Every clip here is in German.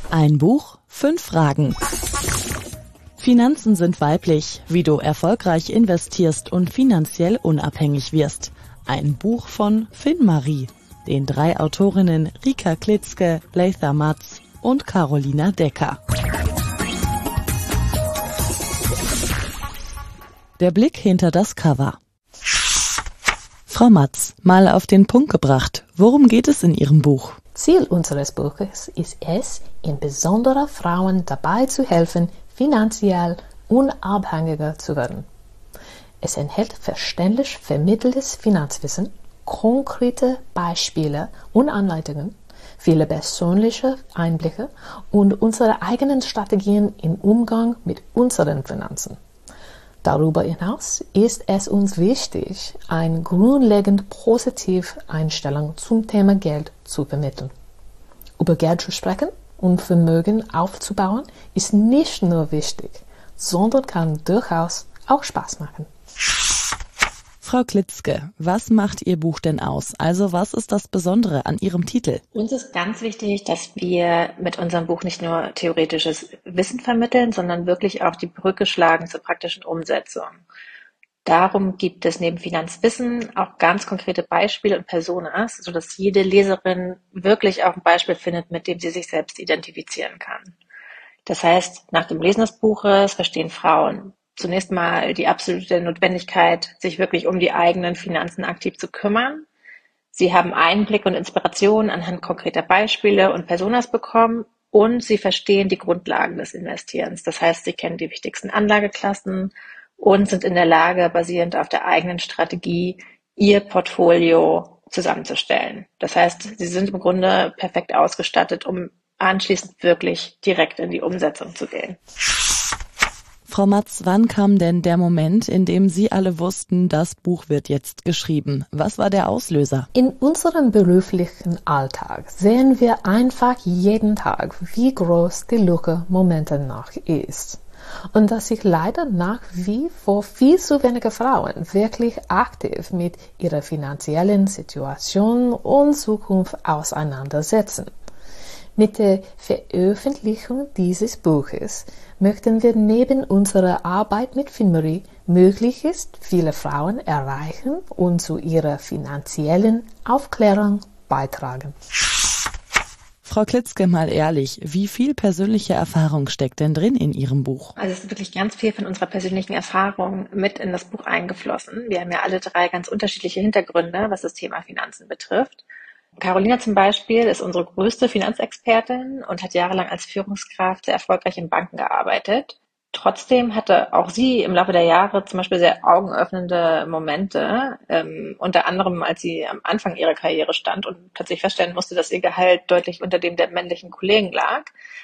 Ein Buch, 5 Fragen. Finanzen sind weiblich, wie du erfolgreich investierst und finanziell unabhängig wirst. Ein Buch von Finn-Marie, den 3 Autorinnen Rika Klitzke, Leitha Matz und Carolina Decker. Der Blick hinter das Cover. Frau Matz, mal auf den Punkt gebracht. Worum geht es in Ihrem Buch? Ziel unseres Buches ist es, insbesondere Frauen dabei zu helfen, finanziell unabhängiger zu werden. Es enthält verständlich vermitteltes Finanzwissen, konkrete Beispiele und Anleitungen, viele persönliche Einblicke und unsere eigenen Strategien im Umgang mit unseren Finanzen. Darüber hinaus ist es uns wichtig, eine grundlegend positive Einstellung zum Thema Geld zu vermitteln. Über Geld zu sprechen und Vermögen aufzubauen ist nicht nur wichtig, sondern kann durchaus auch Spaß machen. Frau Klitzke, was macht Ihr Buch denn aus? Also was ist das Besondere an Ihrem Titel? Uns ist ganz wichtig, dass wir mit unserem Buch nicht nur theoretisches Wissen vermitteln, sondern wirklich auch die Brücke schlagen zur praktischen Umsetzung. Darum gibt es neben Finanzwissen auch ganz konkrete Beispiele und Personas, sodass jede Leserin wirklich auch ein Beispiel findet, mit dem sie sich selbst identifizieren kann. Das heißt, nach dem Lesen des Buches verstehen Frauen zunächst mal die absolute Notwendigkeit, sich wirklich um die eigenen Finanzen aktiv zu kümmern. Sie haben Einblick und Inspiration anhand konkreter Beispiele und Personas bekommen und sie verstehen die Grundlagen des Investierens. Das heißt, sie kennen die wichtigsten Anlageklassen und sind in der Lage, basierend auf der eigenen Strategie, ihr Portfolio zusammenzustellen. Das heißt, sie sind im Grunde perfekt ausgestattet, um anschließend wirklich direkt in die Umsetzung zu gehen. Frau Matz, wann kam denn der Moment, in dem Sie alle wussten, das Buch wird jetzt geschrieben? Was war der Auslöser? In unserem beruflichen Alltag sehen wir einfach jeden Tag, wie groß die Lücke momentan noch ist. Und dass sich leider nach wie vor viel zu wenige Frauen wirklich aktiv mit ihrer finanziellen Situation und Zukunft auseinandersetzen. Mit der Veröffentlichung dieses Buches möchten wir neben unserer Arbeit mit Finn-Marie möglichst viele Frauen erreichen und zu ihrer finanziellen Aufklärung beitragen. Frau Klitzke, mal ehrlich, wie viel persönliche Erfahrung steckt denn drin in Ihrem Buch? Also es ist wirklich ganz viel von unserer persönlichen Erfahrung mit in das Buch eingeflossen. Wir haben ja alle 3 ganz unterschiedliche Hintergründe, was das Thema Finanzen betrifft. Carolina zum Beispiel ist unsere größte Finanzexpertin und hat jahrelang als Führungskraft sehr erfolgreich in Banken gearbeitet. Trotzdem hatte auch sie im Laufe der Jahre zum Beispiel sehr augenöffnende Momente, unter anderem als sie am Anfang ihrer Karriere stand und plötzlich feststellen musste, dass ihr Gehalt deutlich unter dem der männlichen Kollegen lag.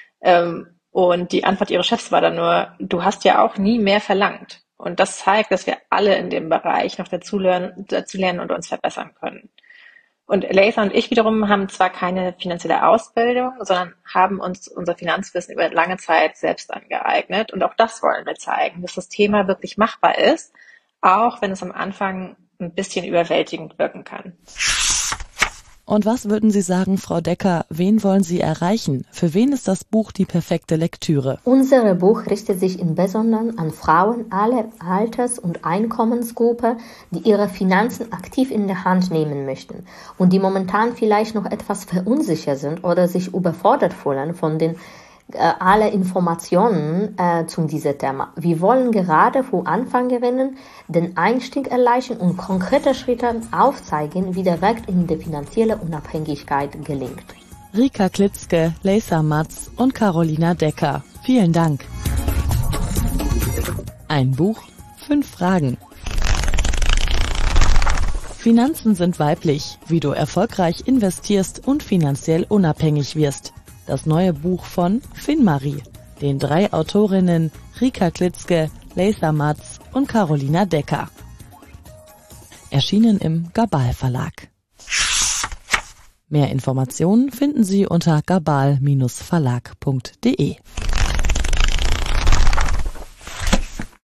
Und die Antwort ihres Chefs war dann nur, du hast ja auch nie mehr verlangt. Und das zeigt, dass wir alle in dem Bereich noch dazu lernen und uns verbessern können. Und Leitha und ich wiederum haben zwar keine finanzielle Ausbildung, sondern haben uns unser Finanzwissen über lange Zeit selbst angeeignet. Und auch das wollen wir zeigen, dass das Thema wirklich machbar ist, auch wenn es am Anfang ein bisschen überwältigend wirken kann. Und was würden Sie sagen, Frau Decker, wen wollen Sie erreichen? Für wen ist das Buch die perfekte Lektüre? Unser Buch richtet sich im Besonderen an Frauen aller Alters- und Einkommensgruppe, die ihre Finanzen aktiv in der Hand nehmen möchten und die momentan vielleicht noch etwas verunsichert sind oder sich überfordert fühlen von den alle Informationen zu diesem Thema. Wir wollen gerade für Anfängerinnen den Einstieg erleichtern und konkrete Schritte aufzeigen, wie der Weg in die finanzielle Unabhängigkeit gelingt. Rika Klitzke, Leitha Matz und Carolina Decker. Vielen Dank. Ein Buch, 5 Fragen. Finanzen sind weiblich, wie du erfolgreich investierst und finanziell unabhängig wirst. Das neue Buch von Finn-Marie, den 3 Autorinnen Rika Klitzke, Leitha Matz und Carolina Decker. Erschienen im Gabal Verlag. Mehr Informationen finden Sie unter gabal-verlag.de.